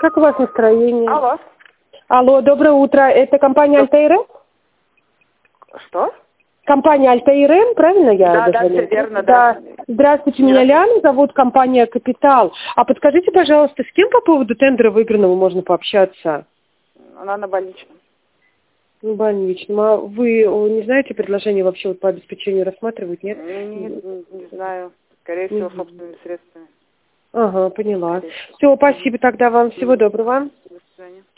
Как у вас настроение? Алло. Алло, доброе утро. Это компания Альтаирен? Что? Компания Альтаирен, правильно я Да, говорю? все верно, Да. Здравствуйте, меня Ляна зовут, компания Капитал. А подскажите, пожалуйста, с кем по поводу тендера выигранного можно пообщаться? Она на больничном. На больничном. А вы не знаете предложение вообще вот по обеспечению рассматривать, нет? Не знаю. Скорее всего, собственными средствами. Ага, поняла. Все, спасибо тогда вам. Всего доброго. До свидания.